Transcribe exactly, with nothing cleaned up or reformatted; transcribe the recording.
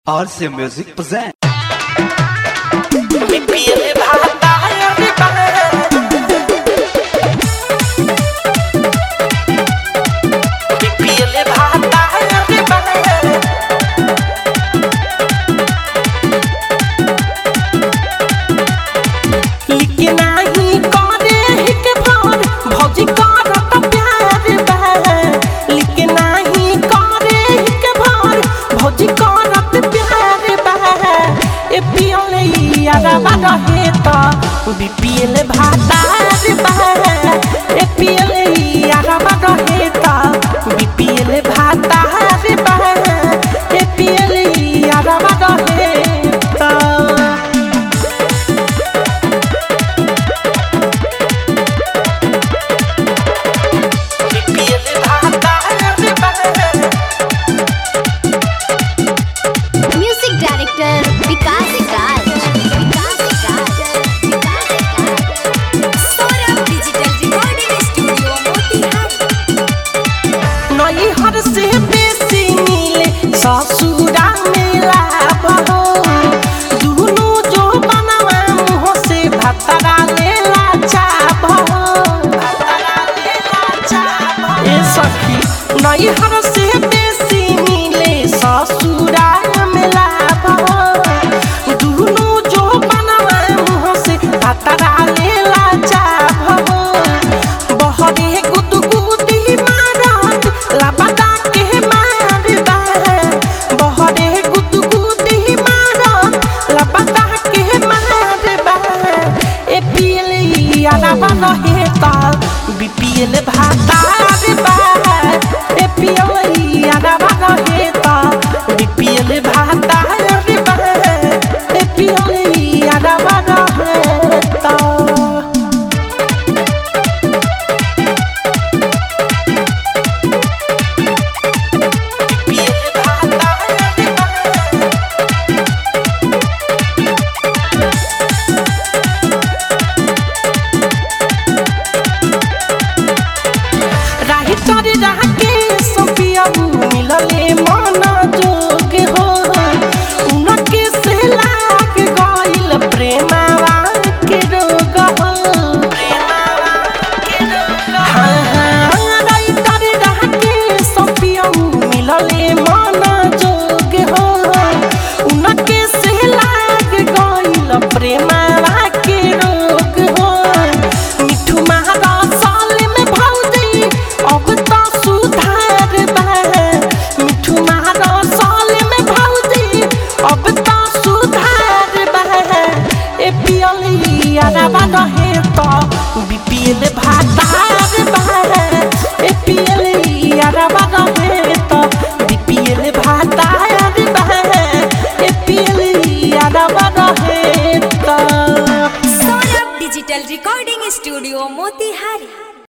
R C Music present. BPL भातार बा APL यारबा रहेता बीपीएल भातार बा एपीएल यारबा रहेता बीपीएल भातार बा म्यूजिक डायरेक्टर विकास राज से बेसी मिले ससुरा मेला बहो दुनो जो बनवा मुँह से भतरा लेला चाबो भतरा लेला चाबो ए सखी नई हर से बेसी मिले ससुरा मेला बहो दुनो जो बनवा मुँह से भतरा लेला चाबो बहरे गुदगुदी मारत लाबदा बीपीएल भातार बा एपीएल यारबा रहेता बीपीएल भातार बा एपीएल यारबा रहेता बीपीएल भातार बा तोरे रहके सपिया मिलले मन जोग हो उनके से लाग गइल प्रेमवा के रोग हो प्रेमवा के रोग हां हां राई तोरे रहके सपिया मिलले मन जोग हो उनके से लाग गइल प्रेमवा के रोग हो मिठू महारा साल में भौजी अब तो सुधार बा मिठू महारा साल में भौजी अब तो सुधार बा एपीएल यारबा रहेता बीपीएल भातार बा एपीएल यारबा रहेता बीपीएल भातार बा एपीएल यारबा रहेता Saurabh digital recording studio Motihari.